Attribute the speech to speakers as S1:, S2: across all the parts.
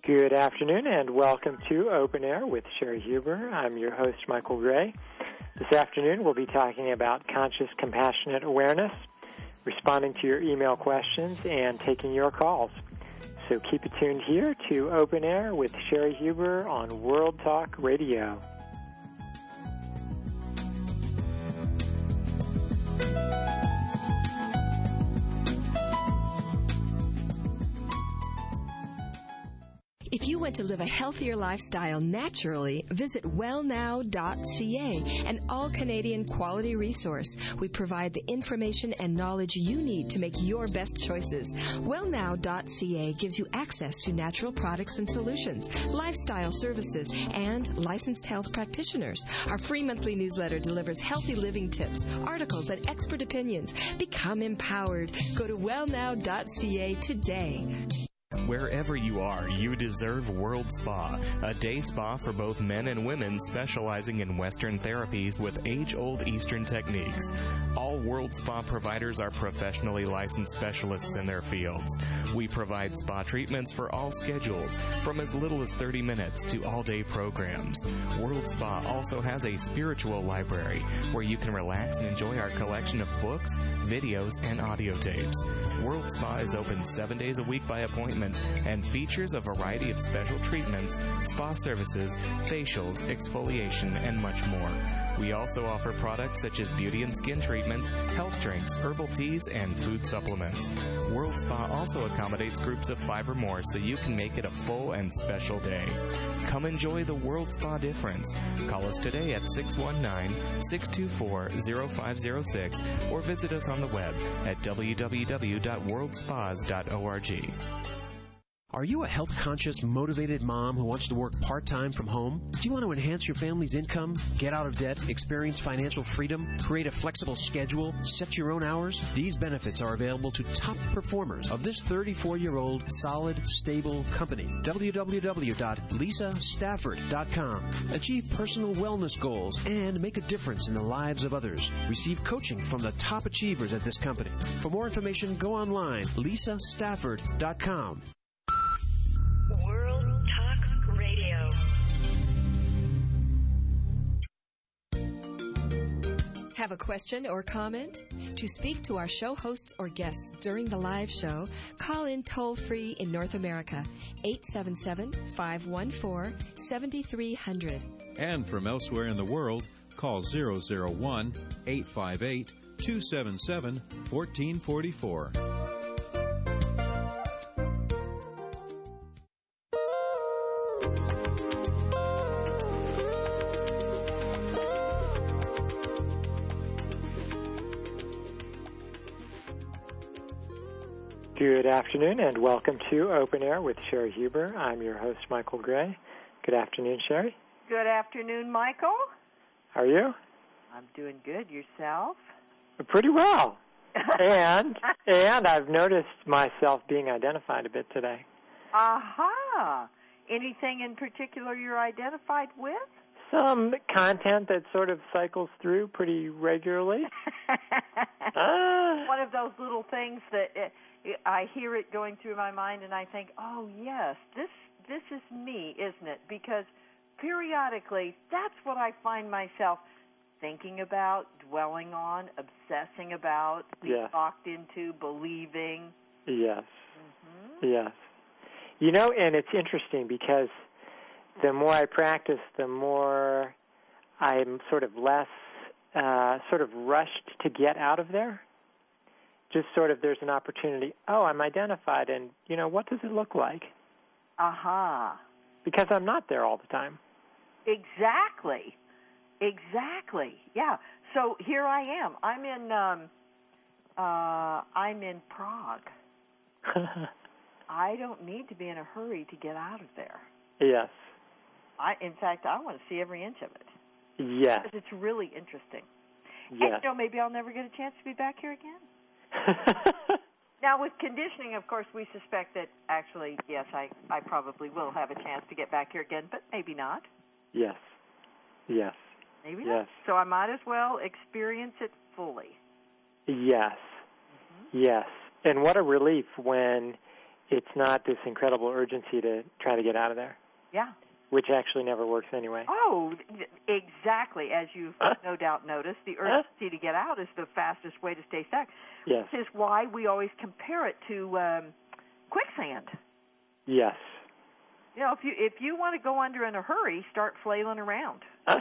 S1: Good afternoon and welcome to Open Air with Sherry Huber. I'm your host, Michael Gray. This afternoon we'll be talking about conscious, compassionate awareness, responding to your email questions, and taking your calls. So keep it tuned here to Open Air with Sherry Huber on World Talk Radio.
S2: If you want to live a healthier lifestyle naturally, visit wellnow.ca, an all-Canadian quality resource. We provide the information and knowledge you need to make your best choices. Wellnow.ca gives you access to natural products and solutions, lifestyle services, and licensed health practitioners. Our free monthly newsletter delivers healthy living tips, articles, and expert opinions. Become empowered. Go to wellnow.ca today.
S3: Wherever you are, you deserve World Spa, a day spa for both men and women specializing in Western therapies with age-old Eastern techniques. All World Spa providers are professionally licensed specialists in their fields. We provide spa treatments for all schedules, from as little as 30 minutes to all-day programs. World Spa also has a spiritual library where you can relax and enjoy our collection of books, videos, and audio tapes. World Spa is open 7 days a week by appointment and features a variety of special treatments, spa services, facials, exfoliation, and much more. We also offer products such as beauty and skin treatments, health drinks, herbal teas, and food supplements. World Spa also accommodates groups of 5 or more so you can make it a full and special day. Come enjoy the World Spa difference. Call us today at 619-624-0506 or visit us on the web at www.worldspas.org.
S4: Are you a health-conscious, motivated mom who wants to work part-time from home? Do you want to enhance your family's income, get out of debt, experience financial freedom, create a flexible schedule, set your own hours? These benefits are available to top performers of this 34-year-old, solid, stable company. www.lisastafford.com. Achieve personal wellness goals and make a difference in the lives of others. Receive coaching from the top achievers at this company. For more information, go online, lisastafford.com.
S5: World Talk Radio.
S2: Have a question or comment? To speak to our show hosts or guests during the live show, call in toll-free in North America, 877-514-7300.
S6: And from elsewhere in the world, call 001-858-277-1444.
S1: Good afternoon and welcome to Open Air with Sherry Huber. I'm your host, Michael Gray. Good afternoon, Sherry.
S7: Good afternoon, Michael.
S1: How are you?
S7: I'm doing good. Yourself?
S1: Pretty well. and I've noticed myself being identified a bit today.
S7: Aha! Anything in particular you're identified with?
S1: Some content that sort of cycles through pretty regularly.
S7: One of those little things that I hear it going through my mind and I think, oh, yes, this is me, isn't it? Because periodically, that's what I find myself thinking about, dwelling on, obsessing about, being locked into, believing.
S1: Yes. Mm-hmm. Yes. You know, and it's interesting because the more I practice, the more I'm sort of less rushed to get out of there. Just sort of there's an opportunity, I'm identified, and, what does it look like?
S7: Aha.
S1: Because I'm not there all the time.
S7: Exactly. Yeah. So here I am. I'm in Prague. I don't need to be in a hurry to get out of there.
S1: Yes.
S7: In fact, I want to see every inch of it.
S1: Yes.
S7: Because it's really interesting.
S1: Yes.
S7: And, maybe I'll never get a chance to be back here again. Now, with conditioning, of course, we suspect that actually, yes, I probably will have a chance to get back here again, but maybe not.
S1: Yes.
S7: Maybe not. So I might as well experience it fully.
S1: Yes. Mm-hmm. Yes. And what a relief when it's not this incredible urgency to try to get out of there.
S7: Yeah.
S1: Which actually never works anyway.
S7: Oh, exactly. As you've no doubt noticed, the urgency to get out is the fastest way to stay stuck.
S1: Yes.
S7: Which is why we always compare it to quicksand.
S1: Yes.
S7: You know, if you want to go under in a hurry, start flailing around.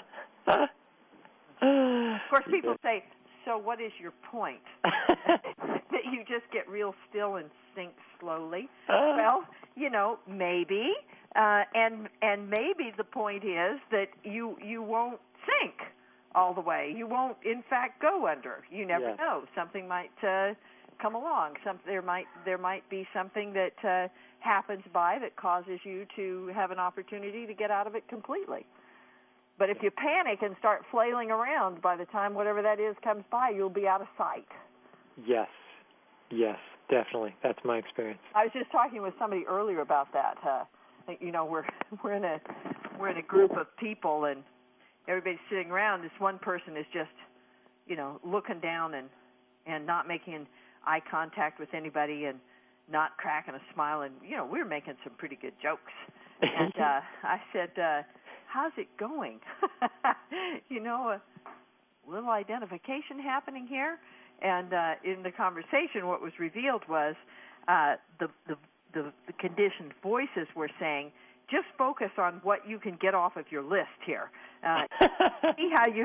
S7: Of course, people say, so what is your point? That you just get real still and sink slowly. Well, you know, maybe. And maybe the point is that you won't sink all the way. You won't, in fact, go under. You never know. Something might come along. There might be something that happens by that causes you to have an opportunity to get out of it completely. But if you panic and start flailing around, by the time whatever that is comes by, you'll be out of sight.
S1: Yes. Yes, definitely. That's my experience.
S7: I was just talking with somebody earlier about that. You know, we're in a group of people, and everybody's sitting around. This one person is just, you know, looking down and not making eye contact with anybody and not cracking a smile. And you know, we were making some pretty good jokes. And I said, "How's it going?" You know, a little identification happening here. And in the conversation, what was revealed was the conditioned voices were saying, just focus on what you can get off of your list here. See how you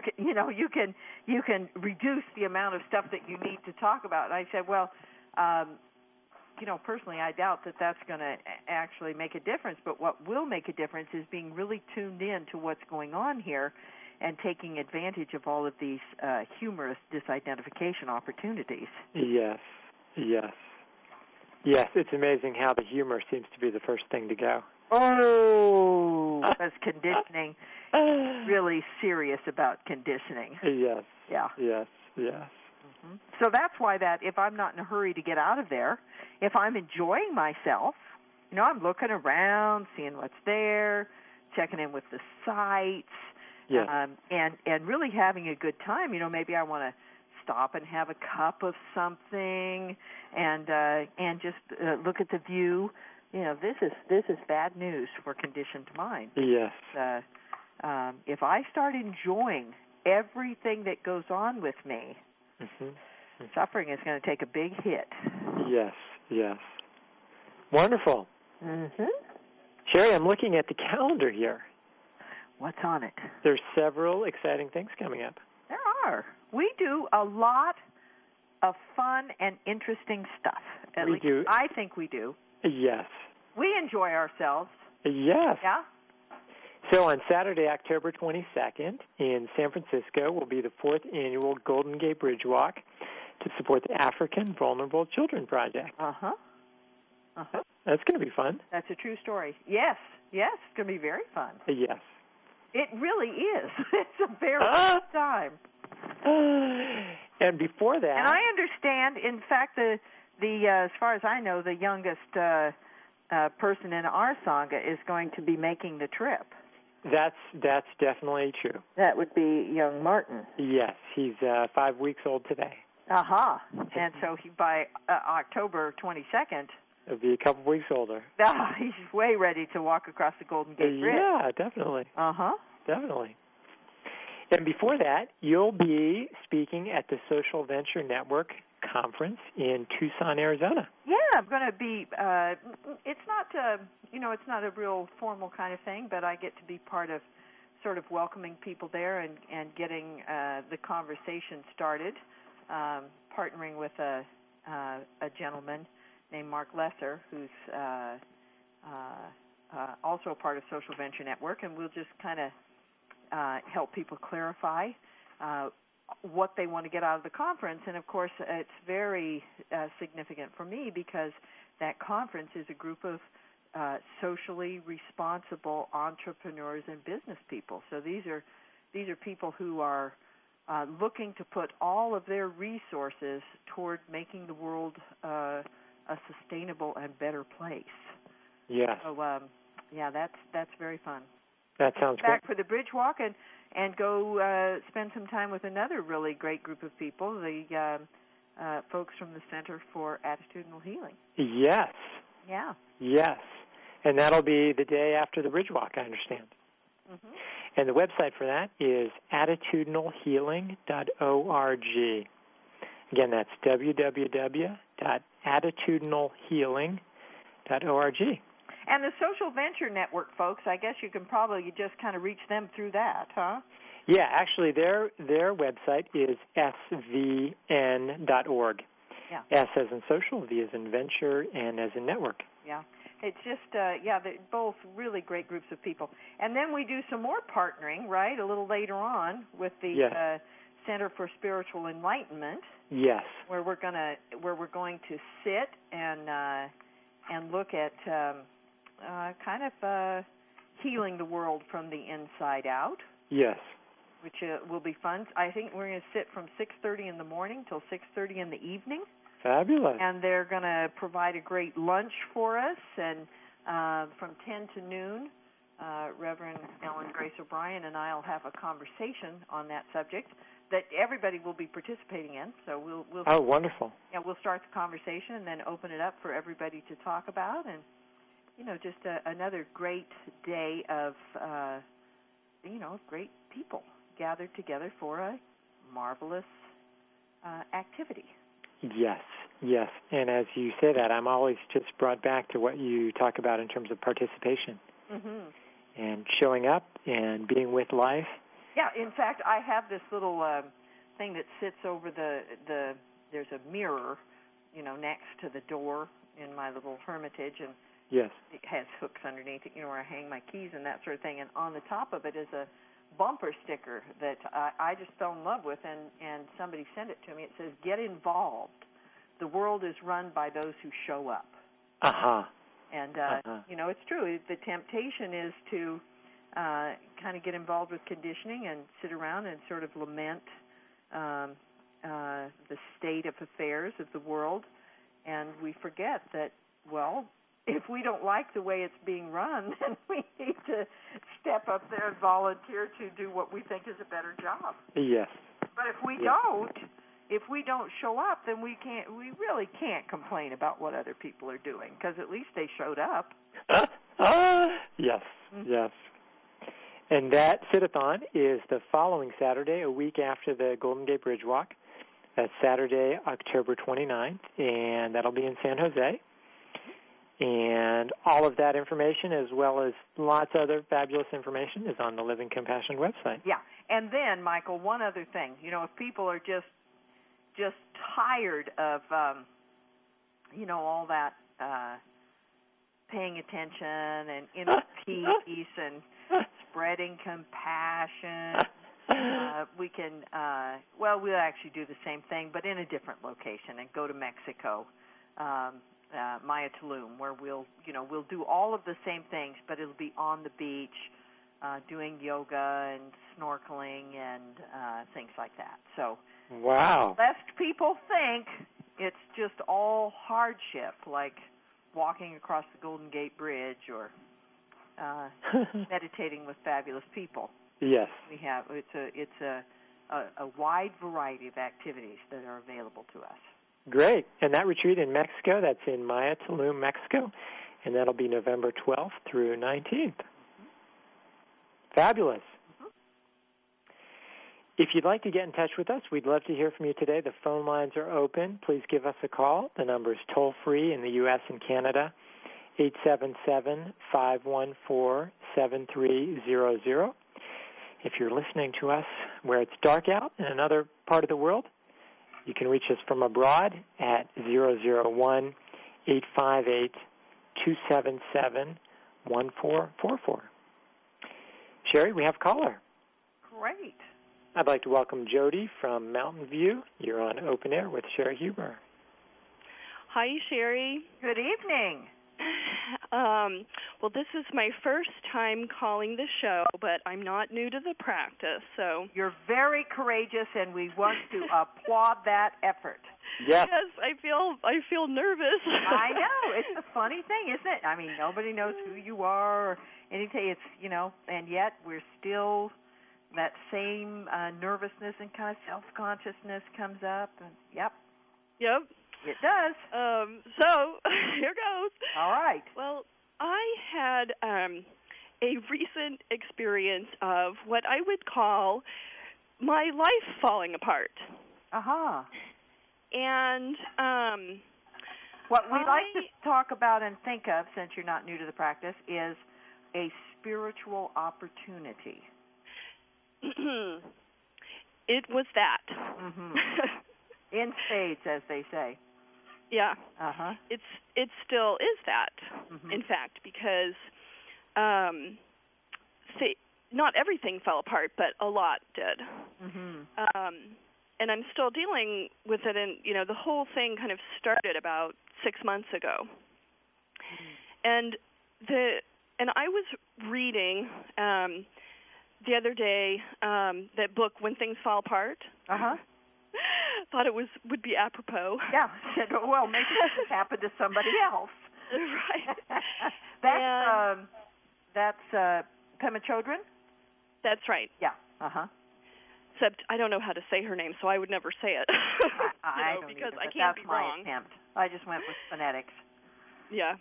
S7: can reduce the amount of stuff that you need to talk about. And I said, well, you know, personally, I doubt that that's going to actually make a difference. But what will make a difference is being really tuned in to what's going on here and taking advantage of all of these humorous disidentification opportunities.
S1: Yes, yes. Yes, it's amazing how the humor seems to be the first thing to go.
S7: Oh, that's conditioning. Really serious about conditioning.
S1: Yes.
S7: Yeah.
S1: Yes, yes.
S7: Mm-hmm. So that's why that if I'm not in a hurry to get out of there, if I'm enjoying myself, you know, I'm looking around, seeing what's there, checking in with the sights,
S1: yes.
S7: And really having a good time. You know, maybe I want to stop and have a cup of something and just look at the view. You know, this is bad news for conditioned mind.
S1: Yes.
S7: If I start enjoying everything that goes on with me, suffering is going to take a big hit.
S1: Yes, yes. Wonderful.
S7: Mm-hmm.
S1: Sherry, I'm looking at the calendar here.
S7: What's on it?
S1: There's several exciting things coming up.
S7: There are. We do a lot of fun and interesting stuff. At least
S1: do.
S7: I think we do.
S1: Yes.
S7: We enjoy ourselves.
S1: Yes.
S7: Yeah?
S1: So on Saturday, October 22nd, in San Francisco, will be the 4th annual Golden Gate Bridge Walk to support the African Vulnerable Children Project.
S7: Uh-huh. Uh-huh.
S1: That's going to be fun.
S7: That's a true story. Yes. Yes, it's going to be very fun.
S1: Yes.
S7: It really is. It's a very fun time.
S1: And before that...
S7: And I understand, in fact, the as far as I know, the youngest person in our Sangha is going to be making the trip.
S1: That's definitely true.
S7: That would be young Martin.
S1: Yes, he's 5 weeks old today.
S7: Aha. And so by October 22nd...
S1: He'll be a couple weeks older.
S7: He's way ready to walk across the Golden Gate Bridge.
S1: Yeah, definitely.
S7: Uh-huh.
S1: Definitely. And before that, you'll be speaking at the Social Venture Network Conference in Tucson, Arizona.
S7: Yeah, I'm going to be, it's not a real formal kind of thing, but I get to be part of sort of welcoming people there and getting the conversation started, partnering with a gentleman named Mark Lesser, who's also a part of Social Venture Network, and we'll just kind of help people clarify what they want to get out of the conference. And, of course, it's very significant for me because that conference is a group of socially responsible entrepreneurs and business people. So these are people who are looking to put all of their resources toward making the world a sustainable and better place.
S1: Yes.
S7: So, that's very fun.
S1: That sounds great.
S7: Back for the bridge walk and go spend some time with another really great group of people, the folks from the Center for Attitudinal Healing.
S1: Yes.
S7: Yeah.
S1: Yes. And that'll be the day after the Bridge Walk, I understand.
S7: Mm-hmm.
S1: And the website for that is attitudinalhealing.org. Again, that's www.attitudinalhealing.org.
S7: And the Social Venture Network, folks, I guess you can probably just kind of reach them through that, huh?
S1: Yeah, actually, their website is svn.org.
S7: Yeah.
S1: S as in social, V as in venture, N as in network.
S7: Yeah. It's just, they're both really great groups of people. And then we do some more partnering, right, a little later on with the Center for Spiritual Enlightenment.
S1: Yes.
S7: Where we're going to sit and look at kind of healing the world from the inside out.
S1: Yes.
S7: Which will be fun. I think we're going to sit from 6:30 in the morning till 6:30 in the evening.
S1: Fabulous.
S7: And they're going to provide a great lunch for us, and from 10 to noon, Reverend Ellen Grace O'Brien and I will have a conversation on that subject that everybody will be participating in. So we'll
S1: oh, wonderful.
S7: Yeah, we'll start the conversation and then open it up for everybody to talk about, and just another great day of great people gathered together for a marvelous activity.
S1: Yes, yes. And as you say that, I'm always just brought back to what you talk about in terms of participation and showing up and being with life.
S7: Yeah, in fact, I have this little thing that sits over there's a mirror, next to the door in my little hermitage, and
S1: yes,
S7: it has hooks underneath it, where I hang my keys and that sort of thing. And on the top of it is a bumper sticker that I just fell in love with, and somebody sent it to me. It says, "Get involved. The world is run by those who show up." And, it's true. The temptation is to kind of get involved with conditioning and sit around and sort of lament the state of affairs of the world. And we forget that, if we don't like the way it's being run, then we need to step up there and volunteer to do what we think is a better job.
S1: Yes.
S7: But if we don't show up, then we really can't complain about what other people are doing, because at least they showed up.
S1: Yes, yes. And that sit-a-thon is the following Saturday, a week after the Golden Gate Bridge Walk. That's Saturday, October 29th, and that'll be in San Jose. And all of that information, as well as lots of other fabulous information, is on the Living Compassion website.
S7: Yeah. And then, Michael, one other thing. If people are just tired of, all that paying attention and inner peace and spreading compassion, we can, we'll actually do the same thing, but in a different location, and go to Mexico. Maya Tulum, where we'll do all of the same things, but it'll be on the beach, doing yoga and snorkeling and things like that. So,
S1: wow,
S7: lest people think it's just all hardship, like walking across the Golden Gate Bridge or meditating with fabulous people.
S1: Yes,
S7: we have. It's a wide variety of activities that are available to us.
S1: Great. And that retreat in Mexico, that's in Maya Tulum, Mexico, and that'll be November 12th through 19th. Fabulous. If you'd like to get in touch with us, we'd love to hear from you today. The phone lines are open. Please give us a call. The number is toll-free in the U.S. and Canada, 877-514-7300. If you're listening to us where it's dark out in another part of the world, you can reach us from abroad at 001-858-277-1444. Sherry, we have a caller.
S7: Great.
S1: I'd like to welcome Jody from Mountain View. You're on Open Air with Sherry Huber.
S8: Hi, Sherry.
S7: Good evening.
S8: Well, this is my first time calling the show, but I'm not new to the practice, so...
S7: You're very courageous, and we want to applaud that effort.
S1: Yes.
S8: Yes, I feel nervous.
S7: I know. It's a funny thing, isn't it? I mean, nobody knows who you are or anything. It's, and yet we're still... that same nervousness and kind of self-consciousness comes up. And, yep. It does.
S8: So here goes.
S7: All right.
S8: Well, I had a recent experience of what I would call my life falling apart.
S7: Uh-huh.
S8: And
S7: what we like to talk about and think of, since you're not new to the practice, is a spiritual opportunity.
S8: It was that.
S7: Mm-hmm. In spades, as they say.
S8: Yeah.
S7: Uh-huh.
S8: It still is that, in fact, because not everything fell apart, but a lot did. Mm-hmm. And I'm still dealing with it, and the whole thing kind of started about 6 months ago. And I was reading the other day that book, When Things Fall Apart.
S7: Uh-huh.
S8: Thought it would be apropos.
S7: Yeah. Well, maybe this happened to somebody else.
S8: Right.
S7: That's Pema Chodron?
S8: That's right.
S7: Yeah. Uh-huh.
S8: Except I don't know how to say her name, so I would never say it.
S7: I don't
S8: because
S7: either,
S8: I can't be wrong.
S7: That's my attempt. I just went with phonetics.
S8: Yeah.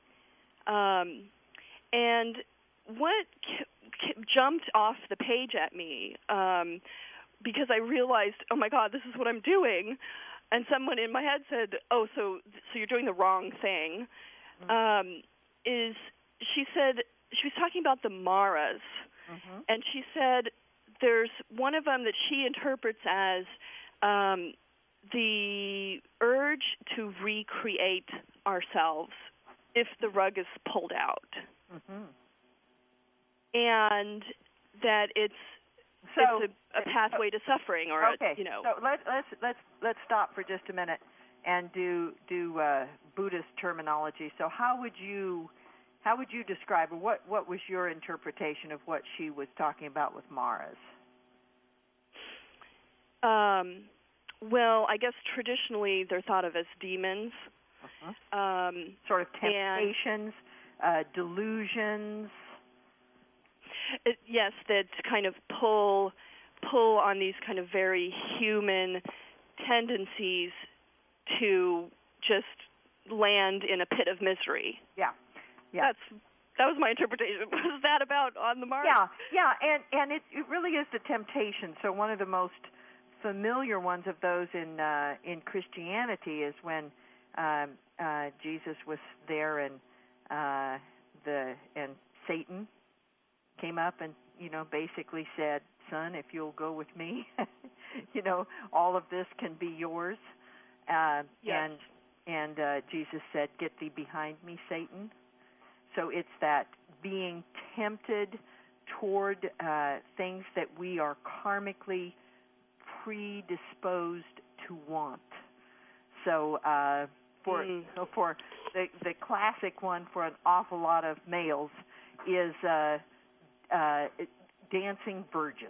S8: And what jumped off the page at me, because I realized, oh my God, this is what I'm doing, and someone in my head said, oh, so you're doing the wrong thing, is she said, she was talking about the Maras, and she said there's one of them that she interprets as the urge to recreate ourselves if the rug is pulled out. And that it's a pathway to suffering, or
S7: okay. So let's stop for just a minute and do Buddhist terminology. So how would you describe, or what was your interpretation of what she was talking about with Maras?
S8: Well, I guess traditionally they're thought of as demons.
S7: Sort of temptations, delusions.
S8: Yes, that kind of pull on these kind of very human tendencies to just land in a pit of misery.
S7: Yeah.
S8: That was my interpretation. Was that about on the mark?
S7: Yeah, and it really is the temptation. So one of the most familiar ones of those in Christianity is when Jesus was there and Satan came up and basically said, "Son, if you'll go with me, all of this can be yours."
S8: Yes.
S7: And Jesus said, "Get thee behind me, Satan." So it's that being tempted toward things that we are karmically predisposed to want. So for the classic one for an awful lot of males is dancing virgins.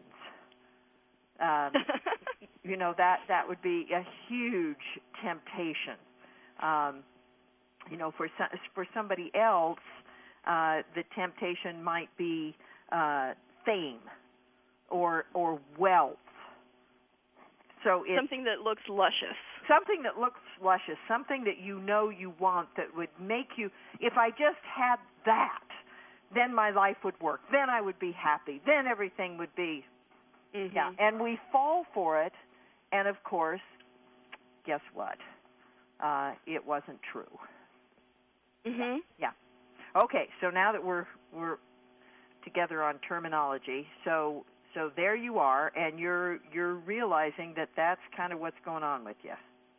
S7: That would be a huge temptation. For somebody else, the temptation might be fame or wealth. So it's
S8: something that looks luscious.
S7: Something that looks luscious, something that you want, that would make you, if I just had that, then my life would work. Then I would be happy. Then everything would be, yeah. And we fall for it, and of course, guess what? It wasn't true. Yeah. Okay, so now that we're together on terminology, so there you are, and you're realizing that that's kind of what's going on with you.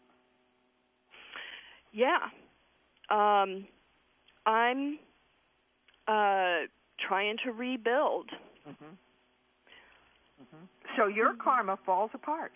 S8: Yeah. I'm trying to rebuild.
S7: So your karma falls apart,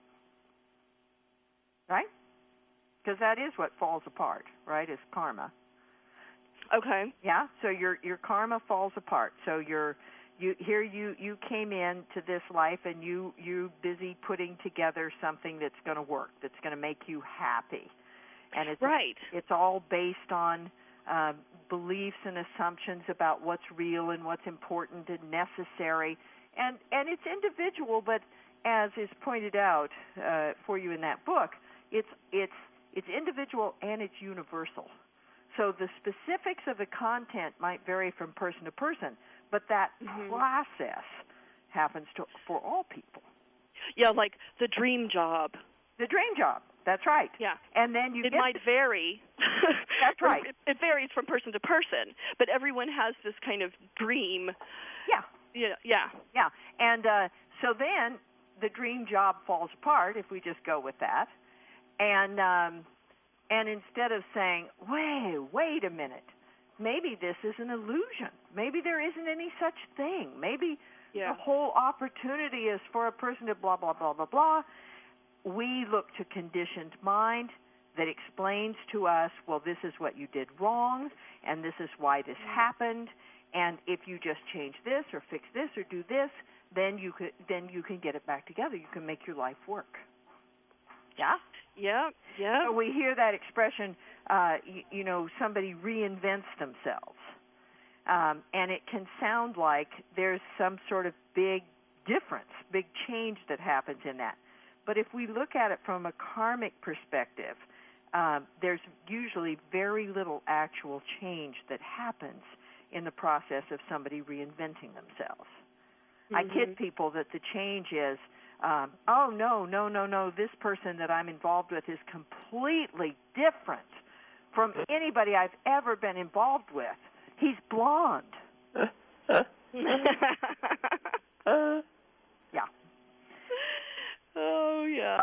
S7: right? Because that is what falls apart, right, is karma.
S8: Okay.
S7: Yeah, so your karma falls apart. So you came into this life and you busy putting together something that's going to work, that's going to make you happy. And it's all based on beliefs and assumptions about what's real and what's important and necessary. And it's individual, but as is pointed out for you in that book, it's It's individual and it's universal. So the specifics of the content might vary from person to person, but that process happens for all people.
S8: Yeah, like the dream job.
S7: The dream job. That's right.
S8: Yeah.
S7: And then
S8: it might vary.
S7: That's right.
S8: It varies from person to person, but everyone has this kind of dream.
S7: Yeah.
S8: Yeah.
S7: Yeah. And so then the dream job falls apart if we just go with that. And instead of saying, wait a minute, maybe this is an illusion. Maybe there isn't any such thing. Maybe the whole opportunity is for a person to blah, blah, blah, blah, blah. We look to conditioned mind that explains to us, well, this is what you did wrong, and this is why this happened, and if you just change this or fix this or do this, then you can get it back together. You can make your life work. Yeah?
S8: Yeah.
S7: So we hear that expression, somebody reinvents themselves. And it can sound like there's some sort of big difference, big change that happens in that. But if we look at it from a karmic perspective, there's usually very little actual change that happens in the process of somebody reinventing themselves. I kid people that the change is, no, this person that I'm involved with is completely different from anybody I've ever been involved with. He's blonde. Yeah.
S8: Oh, yeah.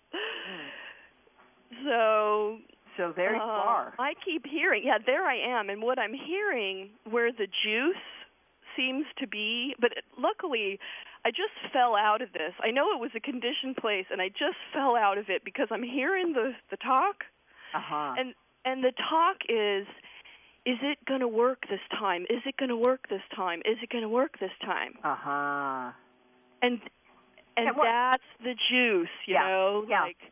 S8: So
S7: there you are.
S8: I keep hearing, there I am, and what I'm hearing where the juice seems to be, but luckily I just fell out of this. I know it was a conditioned place, and I just fell out of it because I'm hearing the talk, and the talk is it going to work this time? Is it going to work this time? Is it going to work this time? And that's the juice, you know?
S7: Yeah.
S8: Like,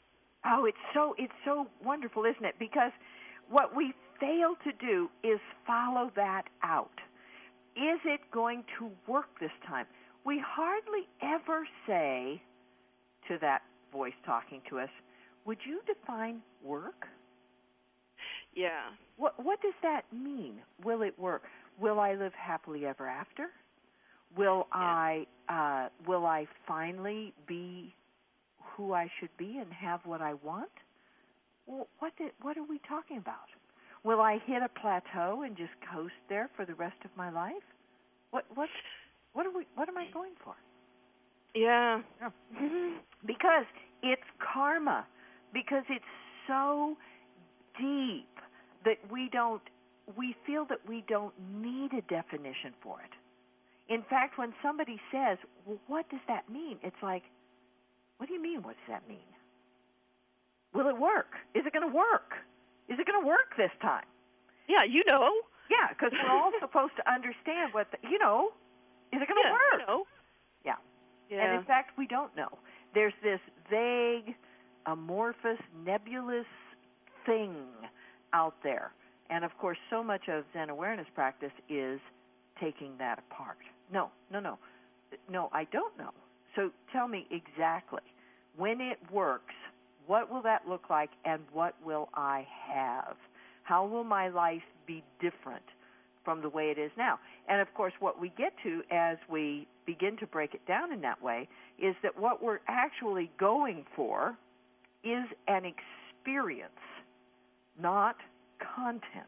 S7: it's so wonderful, isn't it? Because what we fail to do is follow that out. Is it going to work this time? We hardly ever say to that voice talking to us, would you define work?
S8: Yeah.
S7: What does that mean? Will it work? Will I live happily ever after? Will I finally be who I should be and have what I want? Well, what are we talking about? Will I hit a plateau and just coast there for the rest of my life? What am I going for?
S8: Yeah.
S7: Because it's karma. Because it's so deep that we feel that we don't need a definition for it. In fact, when somebody says, well, what does that mean? It's like, what do you mean, what does that mean? Will it work? Is it going to work? Is it going to work this time?
S8: Yeah, you know.
S7: Yeah, because we're all supposed to understand is it going to work?
S8: You know.
S7: Yeah.
S8: Yeah.
S7: And in fact, we don't know. There's this vague, amorphous, nebulous thing out there. And, of course, so much of Zen awareness practice is taking that apart. No, I don't know. So tell me exactly, when it works, what will that look like and what will I have? How will my life be different from the way it is now? And, of course, what we get to as we begin to break it down in that way is that what we're actually going for is an experience, not content.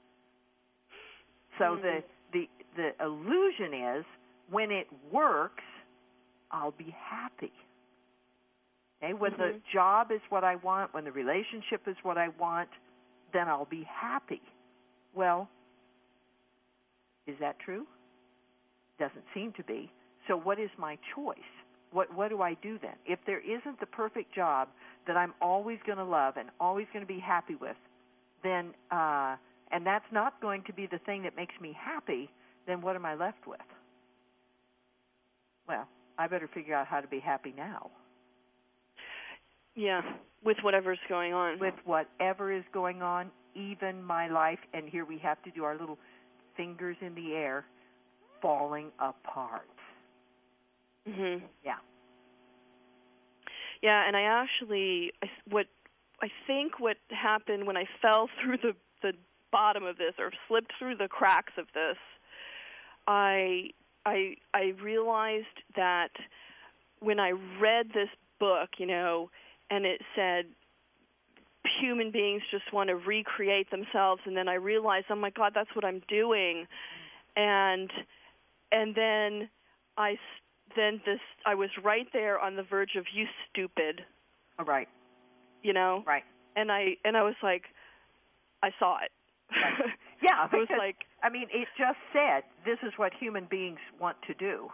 S7: So the illusion is when it works, I'll be happy. Okay? When the job is what I want, when the relationship is what I want, then I'll be happy. Well, is that true? Doesn't seem to be. So what is my choice? What do I do then? If there isn't the perfect job that I'm always going to love and always going to be happy with, then and that's not going to be the thing that makes me happy, then what am I left with? Well, I better figure out how to be happy now.
S8: Yeah, with whatever's going on.
S7: With whatever is going on, even my life, and here we have to do our little fingers in the air, falling apart.
S8: Mhm.
S7: Yeah.
S8: Yeah, and I think what happened when I fell through the bottom of this, or slipped through the cracks of this, I realized that when I read this book, and it said human beings just want to recreate themselves, and then I realized, oh my God, that's what I'm doing, and then I was right there on the verge of, you stupid.
S7: Right. Right.
S8: And I was like, I saw it.
S7: Right. Yeah,
S8: I was like,
S7: it just said this is what human beings want to do.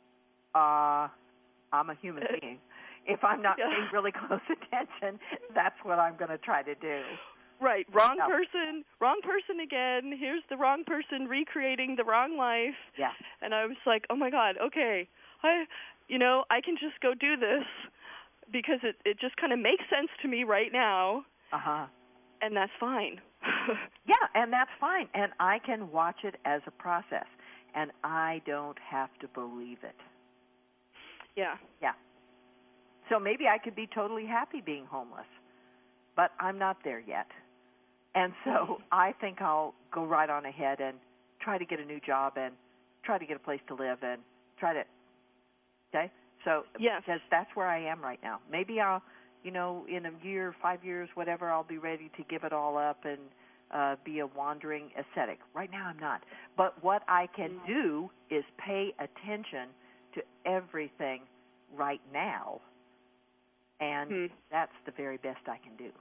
S7: I'm a human being. If I'm not paying really close attention, that's what I'm going to try to do.
S8: Right. Wrong person again. Here's the wrong person recreating the wrong life.
S7: Yeah.
S8: And I was like, oh my God, okay. I can just go do this because it just kind of makes sense to me right now.
S7: Uh-huh.
S8: And that's fine.
S7: Yeah, and that's fine. And I can watch it as a process. And I don't have to believe it.
S8: Yeah.
S7: Yeah. So maybe I could be totally happy being homeless, but I'm not there yet. And so I think I'll go right on ahead and try to get a new job and try to get a place to live and try to, okay? So
S8: yes.
S7: Because that's where I am right now. Maybe I'll, in a year, 5 years, whatever, I'll be ready to give it all up and be a wandering ascetic. Right now I'm not. But what I can do is pay attention to everything right now. And that's the very best I can do.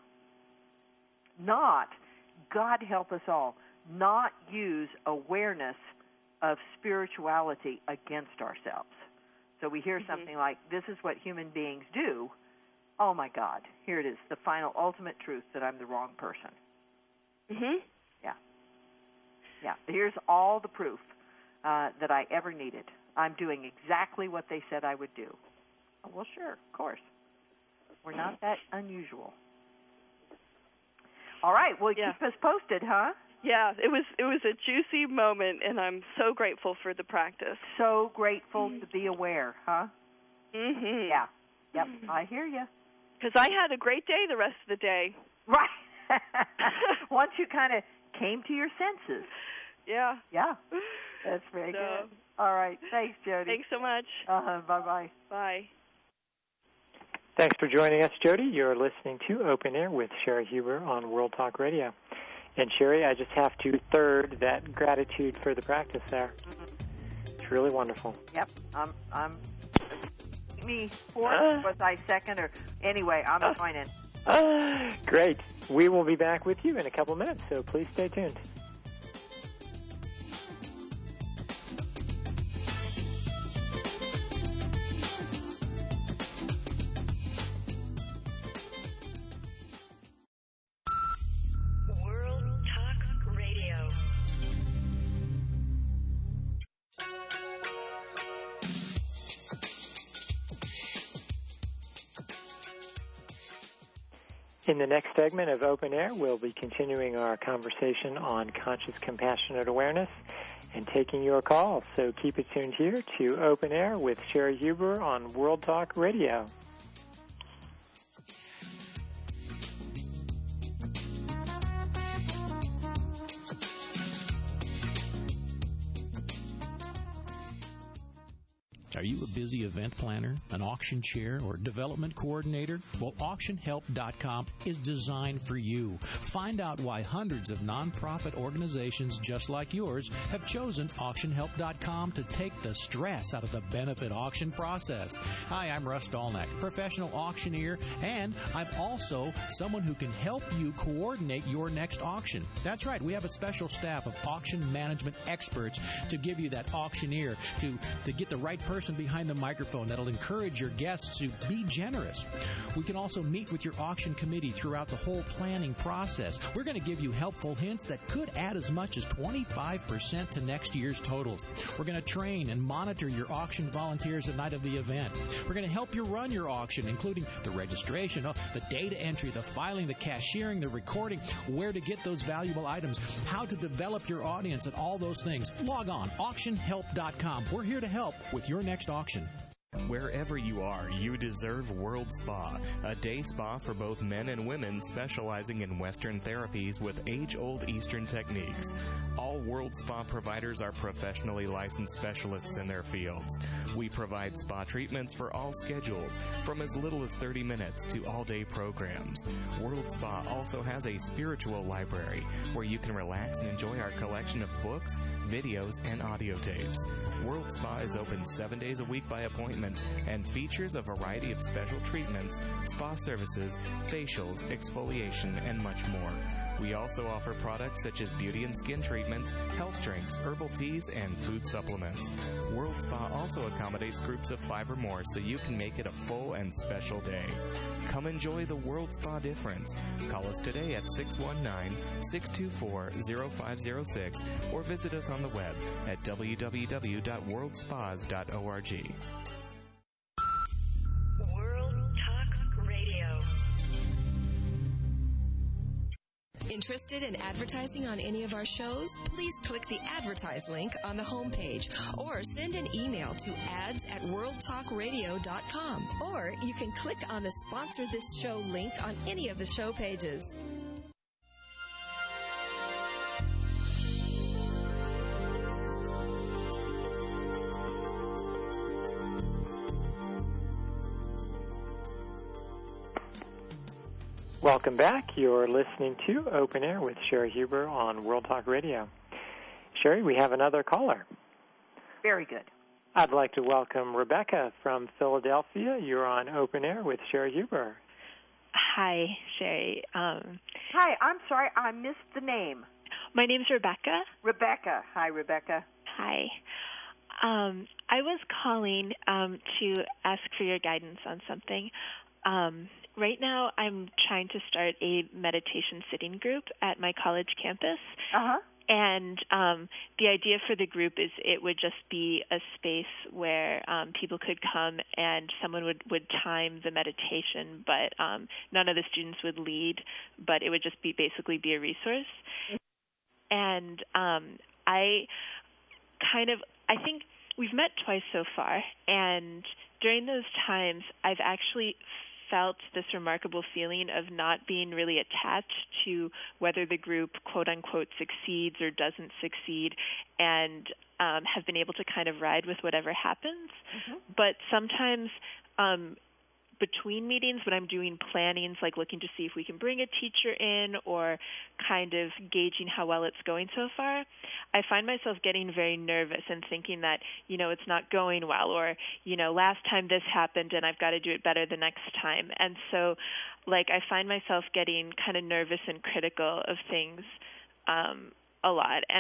S7: Not, God help us all, not use awareness of spirituality against ourselves. So we hear something like, this is what human beings do. Oh, my God, here it is, the final ultimate truth that I'm the wrong person.
S8: Mm-hmm.
S7: Yeah. Yeah, here's all the proof that I ever needed. I'm doing exactly what they said I would do. Oh, well, sure, of course. We're not that unusual. All right. Well, keep us posted, huh?
S8: Yeah, it was a juicy moment, and I'm so grateful for the practice.
S7: So grateful to be aware, huh?
S8: Mm-hmm.
S7: Yeah. Yep. I hear you.
S8: Because I had a great day the rest of the day.
S7: Right. Once you kind of came to your senses.
S8: Yeah.
S7: Yeah. That's very good. All right. Thanks, Jody.
S8: Thanks so much.
S7: Bye-bye.
S8: Bye.
S1: Thanks for joining us, Jody. You're listening to Open Air with Sherry Huber on World Talk Radio. And, Sherry, I just have to third that gratitude for the practice there. It's really wonderful.
S7: Yep. I'm me fourth, was I second? Or anyway, I'm joining.
S1: Great. We will be back with you in a couple minutes, so please stay tuned. In the next segment of Open Air, we'll be continuing our conversation on conscious compassionate awareness and taking your calls. So keep it tuned here to Open Air with Sherry Huber on World Talk Radio.
S4: Are you a busy event planner, an auction chair, or development coordinator? Well, AuctionHelp.com is designed for you. Find out why hundreds of nonprofit organizations just like yours have chosen AuctionHelp.com to take the stress out of the benefit auction process. Hi, I'm Russ Dolnack, professional auctioneer, and I'm also someone who can help you coordinate your next auction. That's right, we have a special staff of auction management experts to give you that auctioneer, to get the right person behind the microphone that'll encourage your guests to be generous. We can also meet with your auction committee throughout the whole planning process. We're going to give you helpful hints that could add as much as 25% to next year's totals. We're going to train and monitor your auction volunteers the night of the event. We're going to help you run your auction, including the registration, the data entry, the filing, the cashiering, the recording, where to get those valuable items, how to develop your audience, and all those things. Log on, AuctionHelp.com. We're here to help with your next auction.
S3: Wherever you are, you deserve World Spa, a day spa for both men and women specializing in Western therapies with age-old Eastern techniques. All World Spa providers are professionally licensed specialists in their fields. We provide spa treatments for all schedules, from as little as 30 minutes to all-day programs. World Spa also has a spiritual library where you can relax and enjoy our collection of books, videos, and audio tapes. World Spa is open 7 days a week by appointment and features a variety of special treatments, spa services, facials, exfoliation, and much more. We also offer products such as beauty and skin treatments, health drinks, herbal teas, and food supplements. World Spa also accommodates groups of 5 or more so you can make it a full and special day. Come enjoy the World Spa difference. Call us today at 619-624-0506 or visit us on the web at www.worldspas.org.
S2: Interested in advertising on any of our shows? Please click the advertise link on the homepage or send an email to ads@worldtalkradio.com. Or you can click on the sponsor this show link on any of the show pages.
S1: Welcome back. You're listening to Open Air with Sherry Huber on World Talk Radio. Sherry, we have another caller.
S7: Very good.
S1: I'd like to welcome Rebecca from Philadelphia. You're on Open Air with Sherry Huber.
S9: Hi, Sherry.
S7: Hi, I'm sorry, I missed the name.
S9: My name's Rebecca.
S7: Rebecca. Hi, Rebecca.
S9: Hi. I was calling to ask for your guidance on something. Right now, I'm trying to start a meditation sitting group at my college campus.
S7: Uh-huh.
S9: And the idea for the group is it would just be a space where people could come and someone would time the meditation, but none of the students would lead, but it would just basically be a resource. And I think we've met twice so far, and during those times, I've actually felt this remarkable feeling of not being really attached to whether the group, quote-unquote, succeeds or doesn't succeed, and have been able to kind of ride with whatever happens. Mm-hmm. But sometimes between meetings, when I'm doing plannings, like looking to see if we can bring a teacher in or kind of gauging how well it's going so far, I find myself getting very nervous and thinking that, it's not going well, or, last time this happened and I've got to do it better the next time. And so, I find myself getting kind of nervous and critical of things a lot. And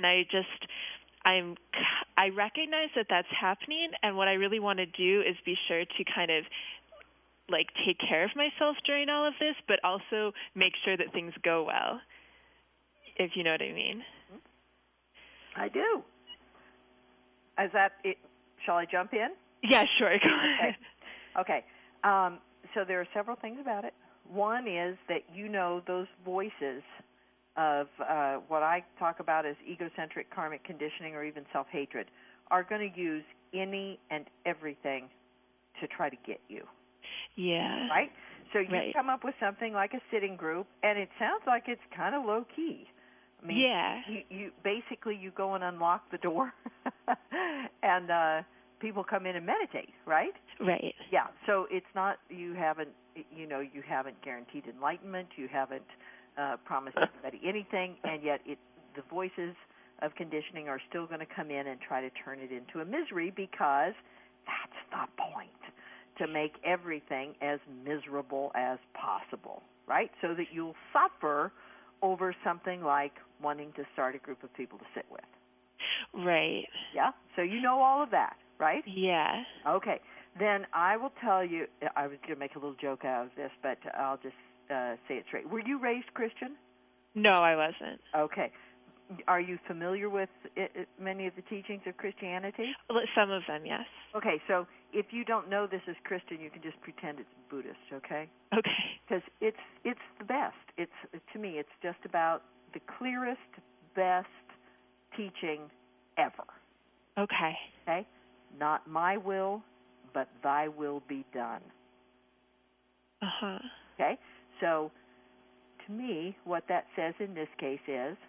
S9: I recognize that that's happening, and what I really want to do is be sure to kind of take care of myself during all of this, but also make sure that things go well, if you know what I mean.
S7: I do. Is that it? Shall I jump in?
S9: Yeah, sure. Go ahead.
S7: Okay. So there are several things about it. One is that those voices of what I talk about as egocentric karmic conditioning or even self-hatred are going to use any and everything to try to get you.
S9: Yeah.
S7: Right? So you come up with something like a sitting group, and it sounds like it's kind of low-key. I mean,
S9: yeah.
S7: You basically, you go and unlock the door, and people come in and meditate, right?
S9: Right.
S7: Yeah. So it's not, you haven't guaranteed enlightenment, you haven't promised anybody anything, and yet the voices of conditioning are still going to come in and try to turn it into a misery, because that's the point. To make everything as miserable as possible, right? So that you'll suffer over something like wanting to start a group of people to sit with.
S9: Right.
S7: Yeah? So you know all of that, right?
S9: Yeah.
S7: Okay. Then I will tell you, I was going to make a little joke out of this, but I'll just say it straight. Were you raised Christian?
S9: No, I wasn't.
S7: Okay. Are you familiar with many of the teachings of Christianity?
S9: Some of them, yes.
S7: Okay, so if you don't know this is Christian, you can just pretend it's Buddhist, okay?
S9: Okay.
S7: Because it's the best. To me, it's just about the clearest, best teaching ever.
S9: Okay.
S7: Okay? Not my will, but thy will be done.
S9: Uh-huh.
S7: Okay? So, to me, what that says in this case is,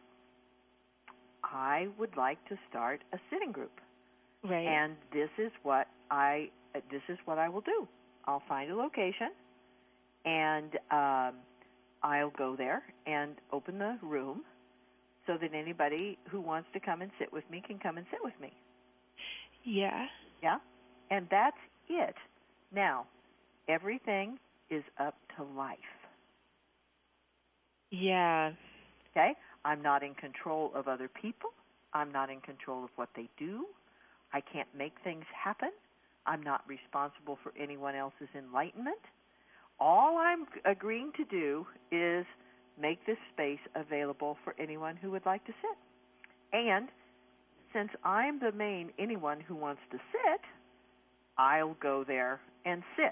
S7: I would like to start a sitting group.
S9: Right.
S7: And this is what I will do. I'll find a location, and I'll go there and open the room so that anybody who wants to come and sit with me can come and sit with me.
S9: Yeah.
S7: Yeah? And that's it. Now, everything is up to life.
S9: Yeah.
S7: Okay? I'm not in control of other people. I'm not in control of what they do. I can't make things happen. I'm not responsible for anyone else's enlightenment. All I'm agreeing to do is make this space available for anyone who would like to sit. And since I'm the main anyone who wants to sit, I'll go there and sit.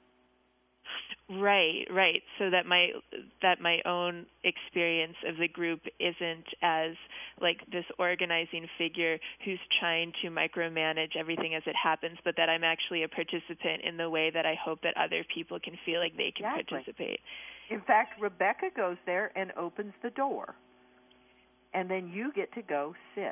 S9: Right. So that my own experience of the group isn't as like this organizing figure who's trying to micromanage everything as it happens, but that I'm actually a participant in the way that I hope that other people can feel like they can participate.
S7: In fact, Rebecca goes there and opens the door, and then you get to go sit.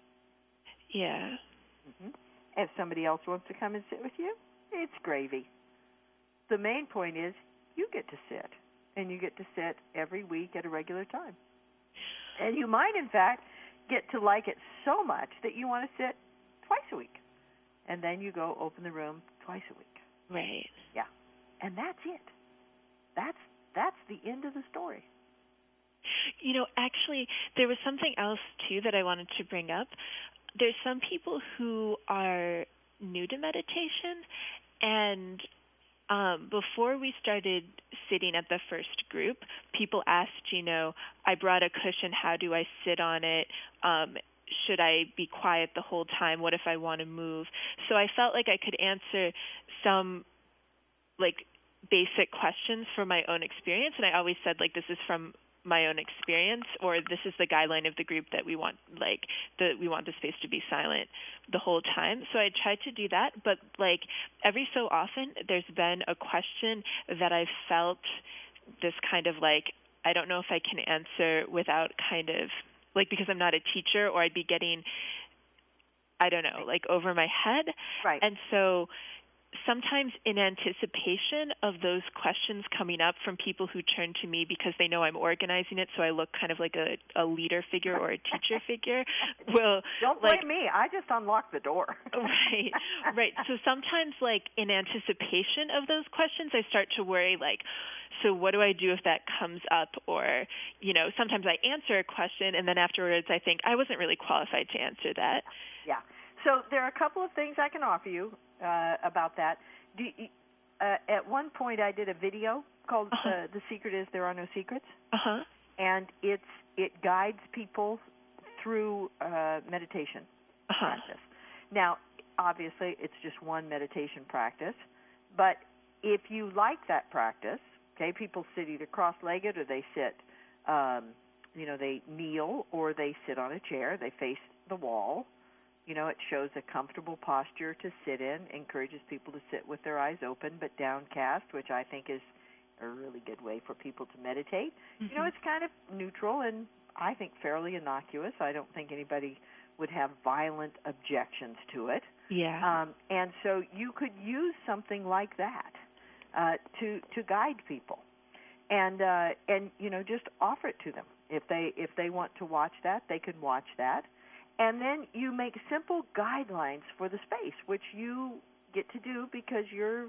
S9: Yeah.
S7: Mm-hmm. If somebody else wants to come and sit with you, it's gravy. The main point is you get to sit, and you get to sit every week at a regular time. And you might, in fact, get to like it so much that you want to sit twice a week. And then you go open the room twice a week.
S9: Right.
S7: Yeah. And that's it. That's the end of the story.
S9: You know, actually, there was something else, too, that I wanted to bring up. There's some people who are new to meditation, and before we started sitting at the first group, people asked, I brought a cushion, how do I sit on it? Should I be quiet the whole time? What if I want to move? So I felt like I could answer some, basic questions from my own experience, and I always said, this is from my own experience, or this is the guideline of the group that we want, we want the space to be silent the whole time. So I tried to do that, but every so often there's been a question that I've felt this kind of I don't know if I can answer without kind of because I'm not a teacher, or I'd be getting, I don't know, over my head.
S7: Right.
S9: And so sometimes in anticipation of those questions coming up from people who turn to me because they know I'm organizing it, so I look kind of like a leader figure or a teacher figure. Well,
S7: don't blame me. I just unlocked the door.
S9: Right. So sometimes, in anticipation of those questions, I start to worry, so what do I do if that comes up? Or, sometimes I answer a question, and then afterwards I think I wasn't really qualified to answer that.
S7: Yeah. So there are a couple of things I can offer you about that. At one point, I did a video called "The Secret Is There Are No Secrets," and it guides people through meditation practice. Now, obviously, it's just one meditation practice, but if you like that practice, okay, people sit either cross-legged or they sit, they kneel or they sit on a chair. They face the wall. It shows a comfortable posture to sit in, encourages people to sit with their eyes open but downcast, which I think is a really good way for people to meditate. Mm-hmm. It's kind of neutral and I think fairly innocuous. I don't think anybody would have violent objections to it.
S9: Yeah.
S7: And so you could use something like that to guide people, and just offer it to them. If they want to watch that, they can watch that. And then you make simple guidelines for the space, which you get to do because you're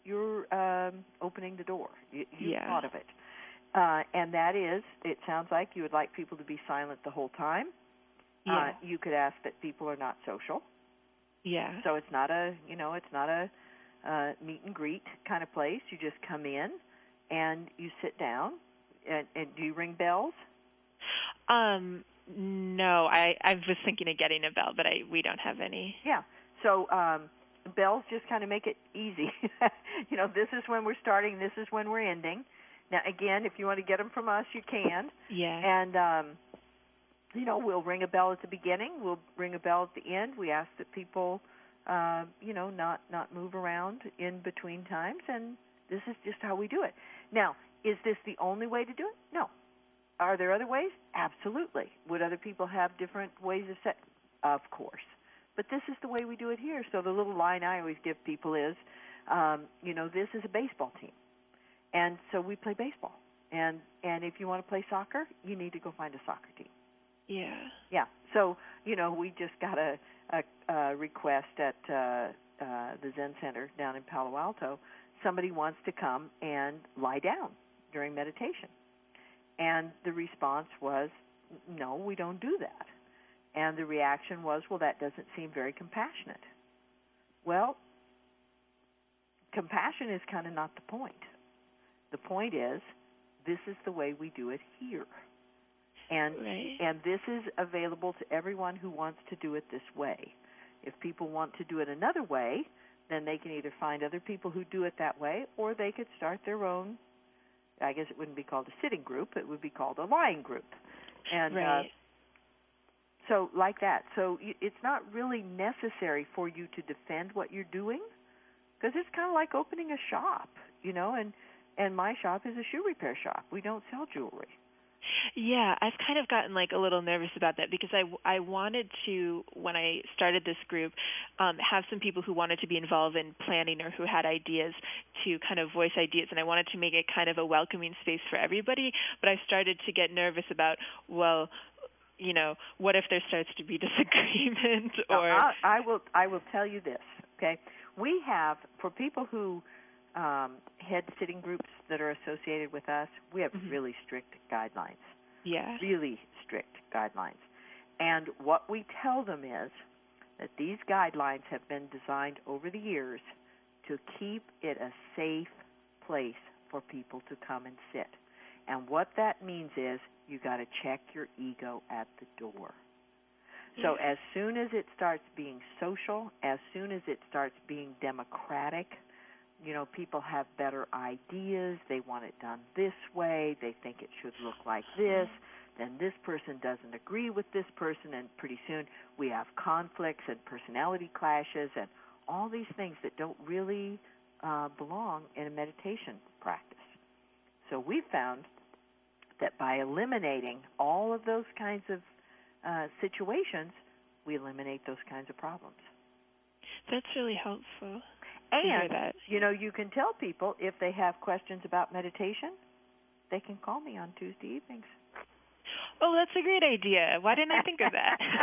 S7: opening the door. You thought of it. And that is, it sounds like you would like people to be silent the whole time.
S9: Yeah.
S7: You could ask that people are not social.
S9: Yeah.
S7: So it's not a meet and greet kind of place. You just come in and you sit down. And do you ring bells?
S9: No, I was thinking of getting a bell, but we don't have any.
S7: Yeah, so bells just kind of make it easy. This is when we're starting, this is when we're ending. Now, again, if you want to get them from us, you can.
S9: Yeah.
S7: And, we'll ring a bell at the beginning. We'll ring a bell at the end. We ask that people not move around in between times, and this is just how we do it. Now, is this the only way to do it? No. Are there other ways? Absolutely. Would other people have different ways of set? Of course. But this is the way we do it here. So the little line I always give people is, this is a baseball team. And so we play baseball. And if you want to play soccer, you need to go find a soccer team.
S9: Yeah.
S7: Yeah. So, we just got a request at the Zen Center down in Palo Alto. Somebody wants to come and lie down during meditation. And the response was, no, we don't do that. And the reaction was, well, that doesn't seem very compassionate. Well, compassion is kind of not the point. The point is, this is the way we do it here. And this is available to everyone who wants to do it this way. If people want to do it another way, then they can either find other people who do it that way, or they could start their own. I guess it wouldn't be called a sitting group. It would be called a lying group. And so like that. So it's not really necessary for you to defend what you're doing, because it's kind of like opening a shop, and my shop is a shoe repair shop. We don't sell jewelry.
S9: Yeah, I've kind of gotten a little nervous about that, because I wanted to, when I started this group, have some people who wanted to be involved in planning or who had ideas to kind of voice ideas, and I wanted to make it kind of a welcoming space for everybody, but I started to get nervous about, well, what if there starts to be disagreement? Or
S7: I will tell you this, okay? We have, for people who head sitting groups that are associated with us, we have really strict guidelines.
S9: Yeah.
S7: Really strict guidelines. And what we tell them is that these guidelines have been designed over the years to keep it a safe place for people to come and sit. And what that means is you got to check your ego at the door. So as soon as it starts being social, as soon as it starts being democratic, people have better ideas. They want it done this way. They think it should look like this. Then this person doesn't agree with this person, and pretty soon we have conflicts and personality clashes and all these things that don't really belong in a meditation practice. So we found that by eliminating all of those kinds of situations, we eliminate those kinds of problems.
S9: That's really helpful.
S7: And, you can tell people if they have questions about meditation, they can call me on Tuesday evenings.
S9: Oh, that's a great idea. Why didn't I think of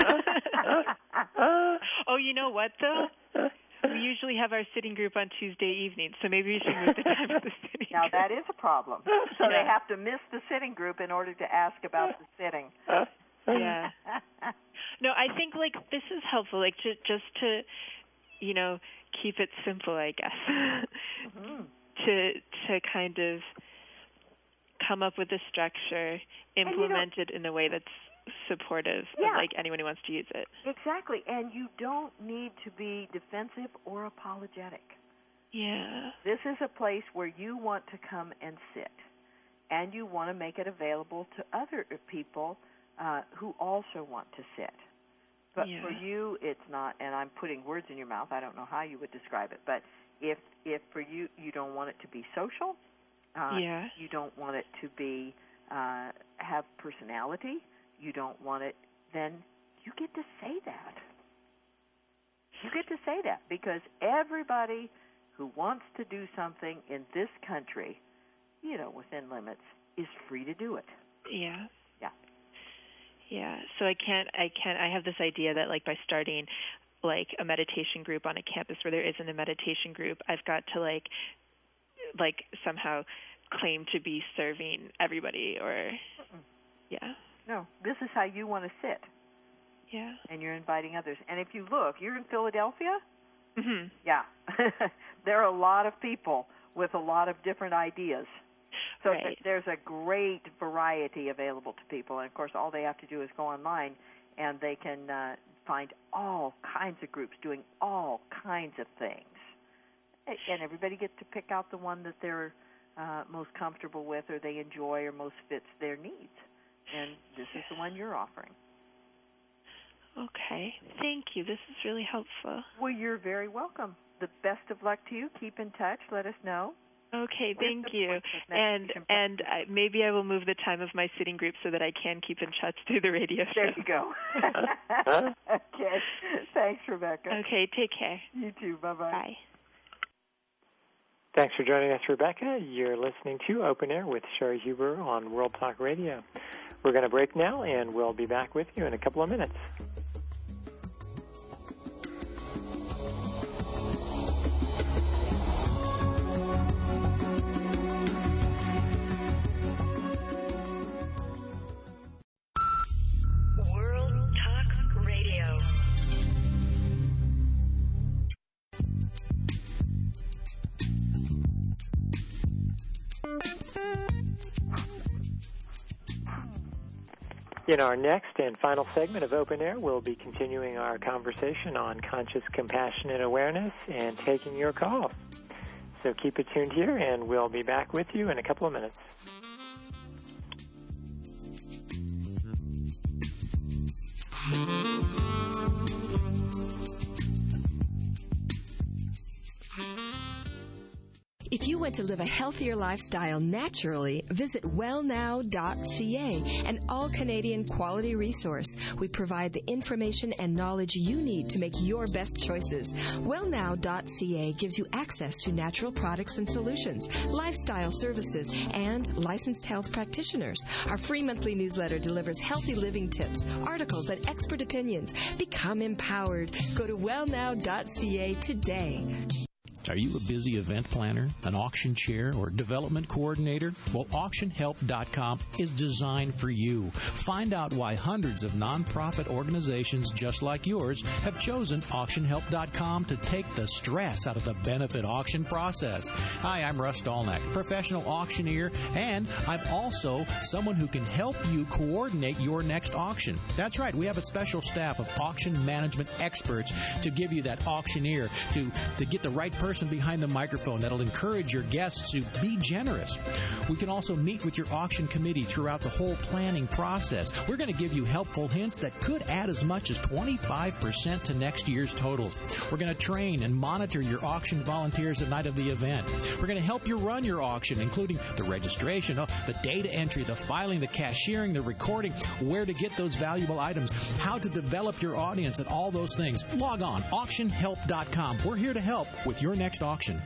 S9: that? Oh, you know what, though? We usually have our sitting group on Tuesday evenings, so maybe we should move the time of the sitting
S7: Now,
S9: group.
S7: that is a problem. So they have to miss the sitting group in order to ask about the sitting.
S9: Yeah. No, I think, this is helpful, just to, keep it simple, I guess. To kind of come up with a structure, implement it in a way that's supportive of anyone who wants to use it.
S7: Exactly, and you don't need to be defensive or apologetic.
S9: Yeah.
S7: This is a place where you want to come and sit, and you want to make it available to other people who also want to sit. But for you, it's not, and I'm putting words in your mouth. I don't know how you would describe it, but if for you, you don't want it to be social, you don't want it to be have personality, you don't want it, then you get to say that. You get to say that because everybody who wants to do something in this country, within limits, is free to do it.
S9: Yeah.
S7: Yeah.
S9: Yeah. So I have this idea that by starting a meditation group on a campus where there isn't a meditation group, I've got to somehow claim to be serving everybody or
S7: No, this is how you want to sit.
S9: Yeah.
S7: And you're inviting others. And if you look, you're in Philadelphia?
S9: Mm-hmm.
S7: Yeah. There are a lot of people with a lot of different ideas. So there's a great variety available to people. And, of course, all they have to do is go online, and they can find all kinds of groups doing all kinds of things. And everybody gets to pick out the one that they're most comfortable with or they enjoy or most fits their needs. And this is the one you're offering.
S9: Okay. Thank you. This is really helpful.
S7: Well, you're very welcome. The best of luck to you. Keep in touch. Let us know.
S9: Okay, thank you. And maybe I will move the time of my sitting group so that I can keep in touch through the radio show.
S7: There you go. Okay. Thanks, Rebecca.
S9: Okay, take care.
S7: You too. Bye-bye.
S9: Bye.
S1: Thanks for joining us, Rebecca. You're listening to Open Air with Sherry Huber on World Talk Radio. We're going to break now, and we'll be back with you in a couple of minutes.
S5: World Talk Radio.
S1: In our next and final segment of Open Air, we'll be continuing our conversation on conscious, compassionate awareness and taking your calls. So keep it tuned here, and we'll be back with you in a couple of minutes.
S2: If you want to live a healthier lifestyle naturally, visit wellnow.ca, an all-Canadian quality resource. We provide the information and knowledge you need to make your best choices. Wellnow.ca gives you access to natural products and solutions, lifestyle services, and licensed health practitioners. Our free monthly newsletter delivers healthy living tips, articles, and expert opinions. Become empowered. Go to wellnow.ca today.
S10: Are you a busy event planner, an auction chair, or development coordinator? Well, AuctionHelp.com is designed for you. Find out why hundreds of nonprofit organizations just like yours have chosen AuctionHelp.com to take the stress out of the benefit auction process. Hi, I'm Russ Dolnack, professional auctioneer, and I'm also someone who can help you coordinate your next auction. That's right, we have a special staff of auction management experts to give you that auctioneer to get the right person behind the microphone that'll encourage your guests to be generous. We can also meet with your auction committee throughout the whole planning process. We're going to give you helpful hints that could add as much as 25% to next year's totals. We're going to train and monitor your auction volunteers the night of the event. We're going to help you run your auction, including the registration, the data entry, the filing, the cashiering, the recording, where to get those valuable items, how to develop your audience, and all those things. Log on, AuctionHelp.com. We're here to help with your next auction.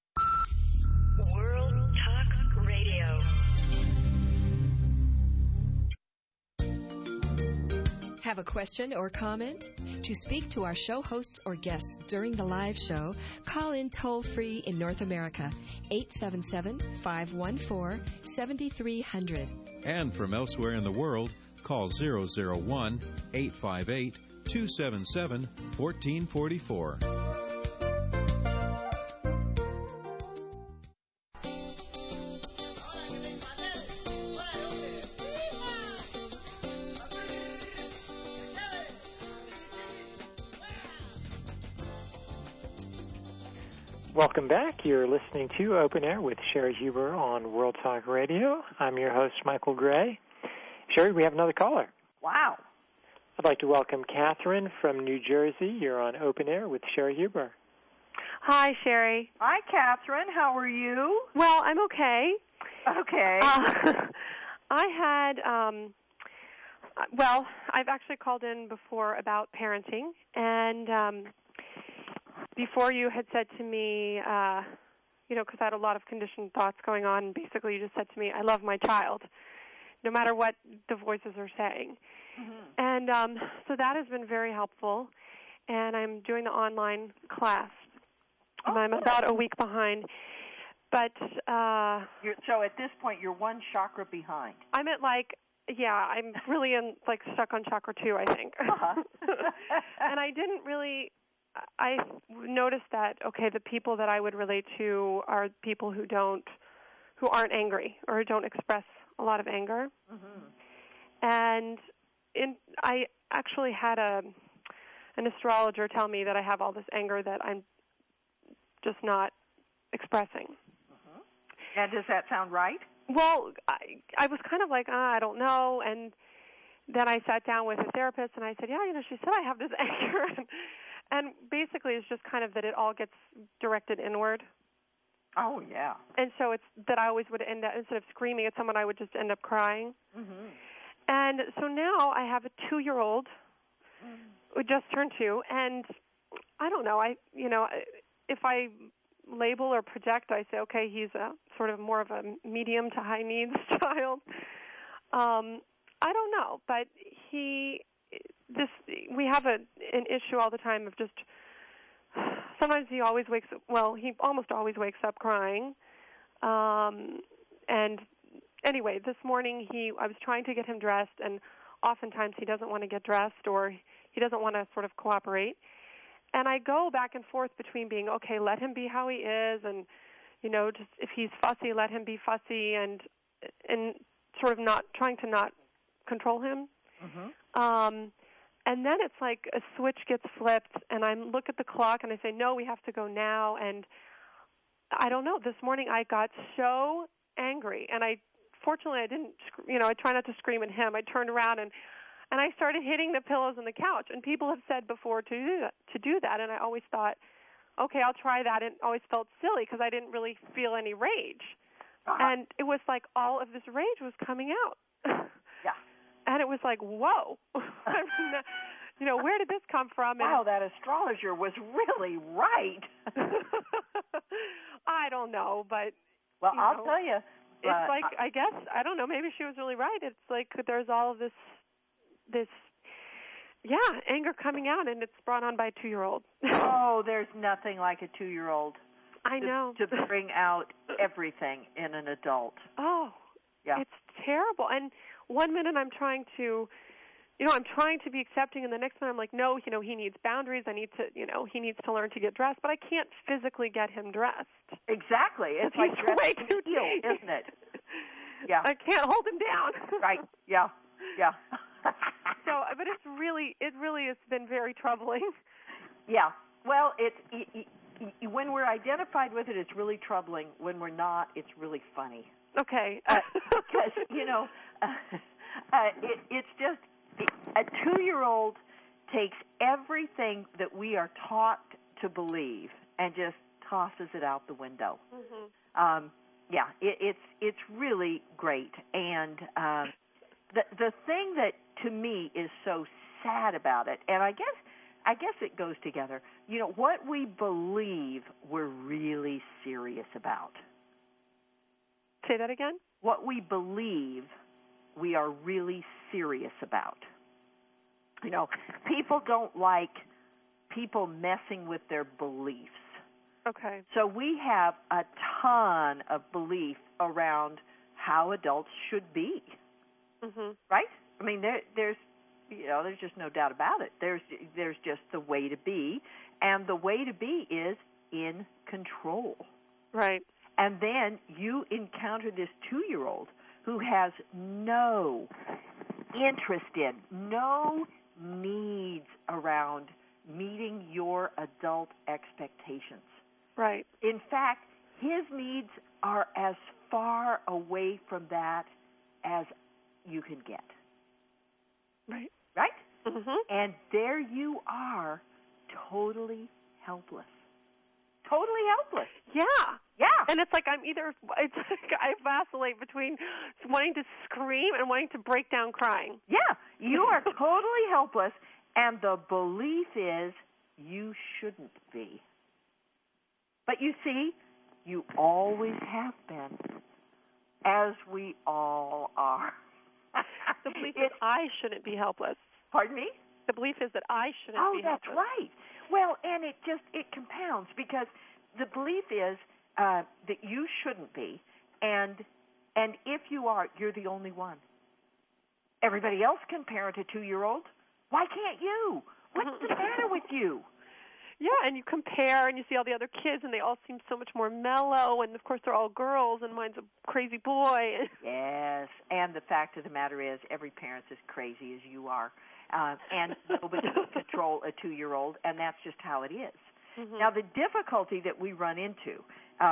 S5: World Talk Radio.
S2: Have a question or comment? To speak to our show hosts or guests during the live show, call in toll-free in North America, 877-514-7300.
S6: And from elsewhere in the world, call 001-858-277-1444.
S1: Welcome back. You're listening to Open Air with Sherry Huber on World Talk Radio. I'm your host, Michael Gray. Sherry, we have another caller.
S7: Wow.
S1: I'd like to welcome Catherine from New Jersey. You're on Open Air with Sherry Huber.
S11: Hi, Sherry.
S7: Hi, Catherine. How are you?
S11: Well, I'm okay.
S7: Okay.
S11: I had, I've actually called in before about parenting, and before you had said to me, because I had a lot of conditioned thoughts going on, and basically you just said to me, I love my child, no matter what the voices are saying. Mm-hmm. And so that has been very helpful, and I'm doing the online class. And I'm about a week behind. But
S7: so at this point, you're one chakra behind.
S11: I'm at I'm really stuck on chakra 2, I think.
S7: Uh-huh.
S11: And I noticed that, the people that I would relate to are people who aren't angry or who don't express a lot of anger. Mm-hmm. And I actually had an astrologer tell me that I have all this anger that I'm just not expressing.
S7: Mm-hmm. And does that sound right?
S11: Well, I was kind of like, I don't know, and then I sat down with a therapist, and I said, yeah, she said I have this anger. And basically it's just kind of that it all gets directed inward.
S7: Oh, yeah.
S11: And so it's that I always would end up, instead of screaming at someone, I would just end up crying.
S7: Mm-hmm.
S11: And so now I have a 2-year-old who just turned 2, and I don't know, if I label or project, I say, okay, he's a sort of more of a medium to high needs child. I don't know, but we have an issue all the time of just, sometimes he almost always wakes up crying. And anyway, this morning I was trying to get him dressed, and oftentimes he doesn't want to get dressed, or he doesn't want to sort of cooperate. And I go back and forth between being, okay, let him be how he is, and, just if he's fussy, let him be fussy, and sort of not trying to not control him.
S7: Mm-hmm.
S11: And then it's like a switch gets flipped, and I look at the clock, and I say, no, we have to go now. And I don't know, this morning I got so angry, and fortunately I didn't, I try not to scream at him. I turned around, and I started hitting the pillows on the couch. And people have said before to do that, and I always thought, okay, I'll try that, and always felt silly because I didn't really feel any rage. And it was like all of this rage was coming out.
S7: Yeah.
S11: And it was like, whoa. Where did this come from? And
S7: wow, that astrologer was really right.
S11: I don't know, but...
S7: Well, I'll tell you.
S11: It's like, I guess, I don't know, maybe she was really right. It's like there's all of this, anger coming out, and it's brought on by a 2-year-old.
S7: Oh, there's nothing like a 2-year-old.
S11: I know.
S7: To bring out everything in an adult.
S11: Oh,
S7: yeah.
S11: It's terrible. And one minute I'm trying to, I'm trying to be accepting, and the next minute I'm like, no, he needs boundaries. He needs to learn to get dressed, but I can't physically get him dressed.
S7: Exactly. It's like
S11: way too
S7: deal, isn't it? Yeah.
S11: I can't hold him down.
S7: Right. Yeah. Yeah.
S11: So, but it really has been very troubling.
S7: Yeah. Well, when we're identified with it, it's really troubling. When we're not, it's really funny.
S11: Okay.
S7: Because, it's just, a 2-year-old takes everything that we are taught to believe and just tosses it out the window.
S11: Mm-hmm.
S7: It's really great. And the thing that, to me, is so sad about it, and I guess it goes together, what we believe we're really serious about.
S11: Say that again?
S7: What we believe we are really serious about. People don't like people messing with their beliefs.
S11: Okay.
S7: So we have a ton of belief around how adults should be.
S11: Mm-hmm.
S7: Right? I mean, there's just no doubt about it. There's just the way to be, and the way to be is in control.
S11: Right.
S7: And then you encounter this 2-year-old who has no interest in, no needs around meeting your adult expectations.
S11: Right.
S7: In fact, his needs are as far away from that as you can get.
S11: Right.
S7: Right?
S11: Mm-hmm.
S7: And there you are, totally helpless. Totally helpless.
S11: Yeah.
S7: Yeah.
S11: And it's like it's like I vacillate between wanting to scream and wanting to break down crying.
S7: Yeah. You are totally helpless, and the belief is you shouldn't be. But you see, you always have been, as we all are.
S11: The belief is I shouldn't be helpless.
S7: Pardon me?
S11: The belief is that I shouldn't be helpless.
S7: Oh, that's right. Well, and it compounds because the belief is that you shouldn't be, and if you are, you're the only one. Everybody else can parent a 2-year-old. Why can't you? What's the matter with you?
S11: Yeah, and you compare, and you see all the other kids, and they all seem so much more mellow, and of course they're all girls, and mine's a crazy boy.
S7: Yes, and the fact of the matter is every parent's as crazy as you are, and nobody can control a 2-year-old, and that's just how it is. Mm-hmm. Now, the difficulty that we run into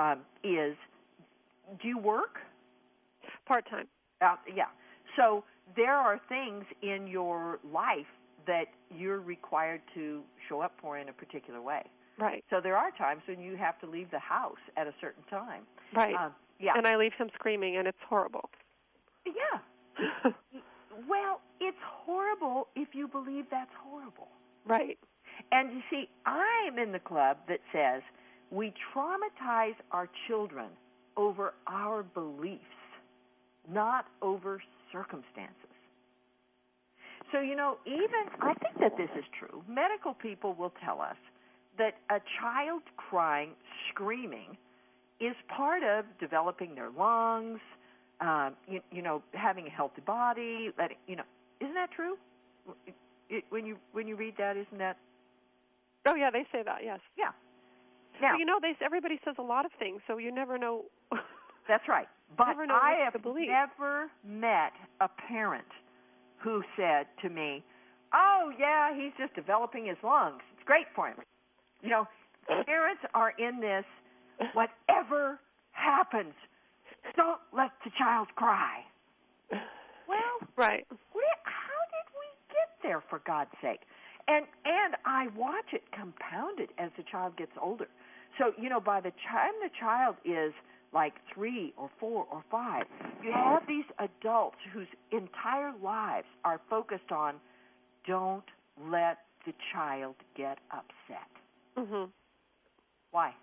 S7: is, do you work?
S11: Part-time.
S7: Yeah. So there are things in your life that you're required to show up for in a particular way.
S11: Right.
S7: So there are times when you have to leave the house at a certain time.
S11: Right.
S7: Yeah.
S11: And I leave him screaming, and it's horrible.
S7: Yeah. Well, it's horrible if you believe that's horrible.
S11: Right.
S7: And you see, I'm in the club that says we traumatize our children over our beliefs, not over circumstances. So, even, I think that this is true. Medical people will tell us that a child crying, screaming, is part of developing their lungs, having a healthy body. Isn't that true? When you read that, isn't that?
S11: Oh yeah, they say that. Yes.
S7: Yeah. Now,
S11: everybody says a lot of things, so you never know.
S7: That's right. But
S11: never know
S7: I have
S11: never
S7: met a parent who said to me, "Oh yeah, he's just developing his lungs. It's great for him." Parents are in this. Whatever happens, don't let the child cry. Well,
S11: right.
S7: How did we get there, for God's sake? And I watch it compounded as the child gets older. So, by the time the child is like 3 or 4 or 5, you have these adults whose entire lives are focused on don't let the child get upset.
S11: Mm-hmm.
S7: Why?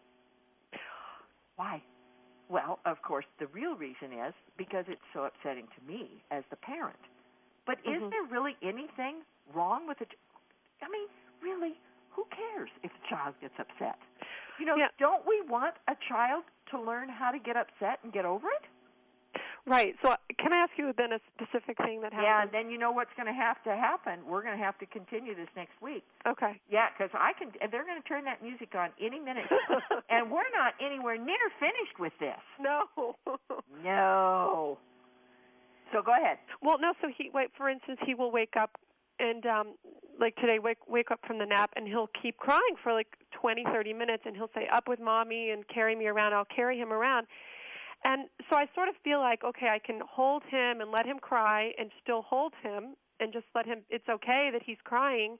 S7: Why? Well, of course, the real reason is because it's so upsetting to me as the parent. But is there really anything wrong with it? I mean, really, who cares if the child gets upset? Don't we want a child to learn how to get upset and get over it?
S11: Right. So can I ask you then a specific thing that happened?
S7: Yeah, and then you know what's going to have to happen. We're going to have to continue this next week.
S11: Okay.
S7: Yeah, because they're going to turn that music on any minute. And we're not anywhere near finished with this.
S11: No.
S7: No. So go ahead.
S11: Well, no, so for instance, he will wake up and, like today, wake up from the nap, and he'll keep crying for like 20, 30 minutes, and he'll say, "Up with Mommy," and carry me around. I'll carry him around. And so I sort of feel like, okay, I can hold him and let him cry and still hold him and just let him, it's okay that he's crying.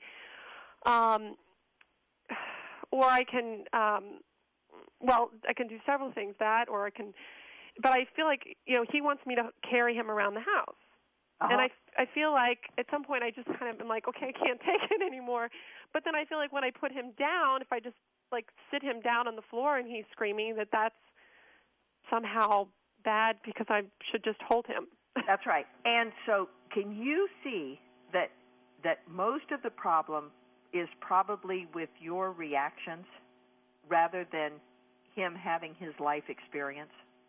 S11: Or I can, I can do several things, but I feel like, he wants me to carry him around the house.
S7: Uh-huh.
S11: And I feel like at some point I just kind of am like, okay, I can't take it anymore. But then I feel like when I put him down, if I just like sit him down on the floor and he's screaming, that's somehow bad because I should just hold him.
S7: That's right. And so can you see that most of the problem is probably with your reactions rather than him having his life experience?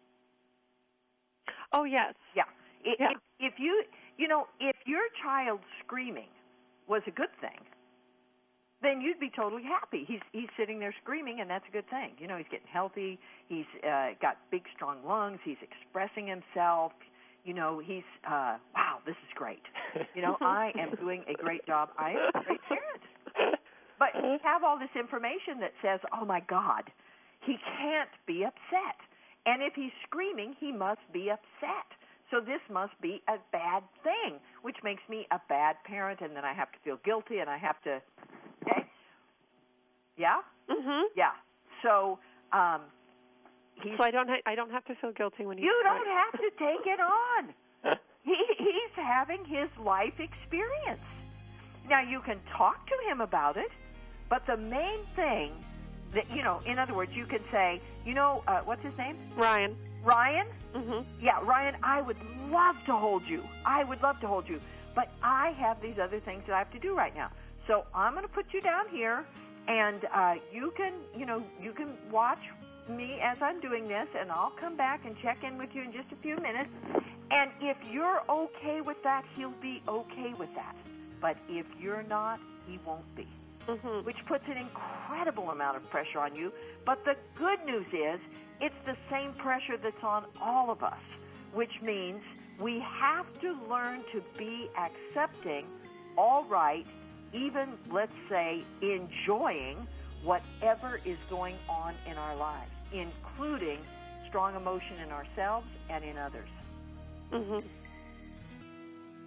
S11: Oh, yes.
S7: Yeah. If your child screaming was a good thing, then you'd be totally happy. He's sitting there screaming, and that's a good thing. He's getting healthy. He's got big, strong lungs. He's expressing himself. He's, wow, this is great. I am doing a great job. I am a great parent. But you have all this information that says, oh, my God, he can't be upset. And if he's screaming, he must be upset. So this must be a bad thing, which makes me a bad parent, and then I have to feel guilty, and I have to, okay? Yeah?
S11: Mm-hmm.
S7: Yeah. So
S11: so I don't have to feel guilty when
S7: you don't have to take it on. He's having his life experience. Now, you can talk to him about it, but the main thing that, in other words, you can say, what's his name?
S11: Ryan?
S7: Mm-hmm. Yeah, Ryan, I would love to hold you. But I have these other things that I have to do right now. So I'm going to put you down here, and you can watch me as I'm doing this, and I'll come back and check in with you in just a few minutes. And if you're okay with that, he'll be okay with that. But if you're not, he won't be.
S11: Mm-hmm.
S7: Which puts an incredible amount of pressure on you. But the good news is it's the same pressure that's on all of us, which means we have to learn to be accepting, all right, even, let's say, enjoying whatever is going on in our lives, including strong emotion in ourselves and in others.
S11: Mm-hmm.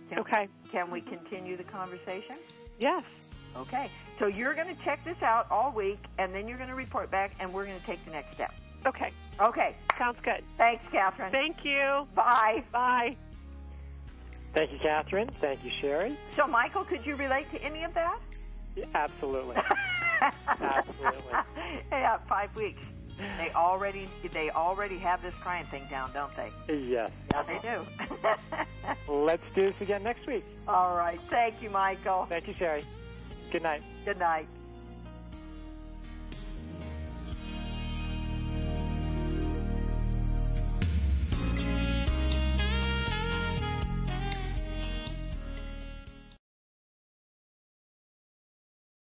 S7: Can we continue the conversation?
S11: Yes.
S7: Okay. So you're going to check this out all week, and then you're going to report back, and we're going to take the next step.
S11: Okay.
S7: Okay.
S11: Sounds good.
S7: Thanks, Catherine.
S11: Thank you.
S7: Bye.
S11: Bye.
S1: Thank you, Catherine. Thank you, Sherry.
S7: So, Michael, could you relate to any of that?
S1: Yeah, absolutely. Absolutely.
S7: Yeah, 5 weeks. They already have this crying thing down, don't they?
S1: Yes.
S7: Yeah, they do.
S1: Let's do this again next week.
S7: All right. Thank you, Michael.
S1: Thank you, Sherry. Good night.
S7: Good night.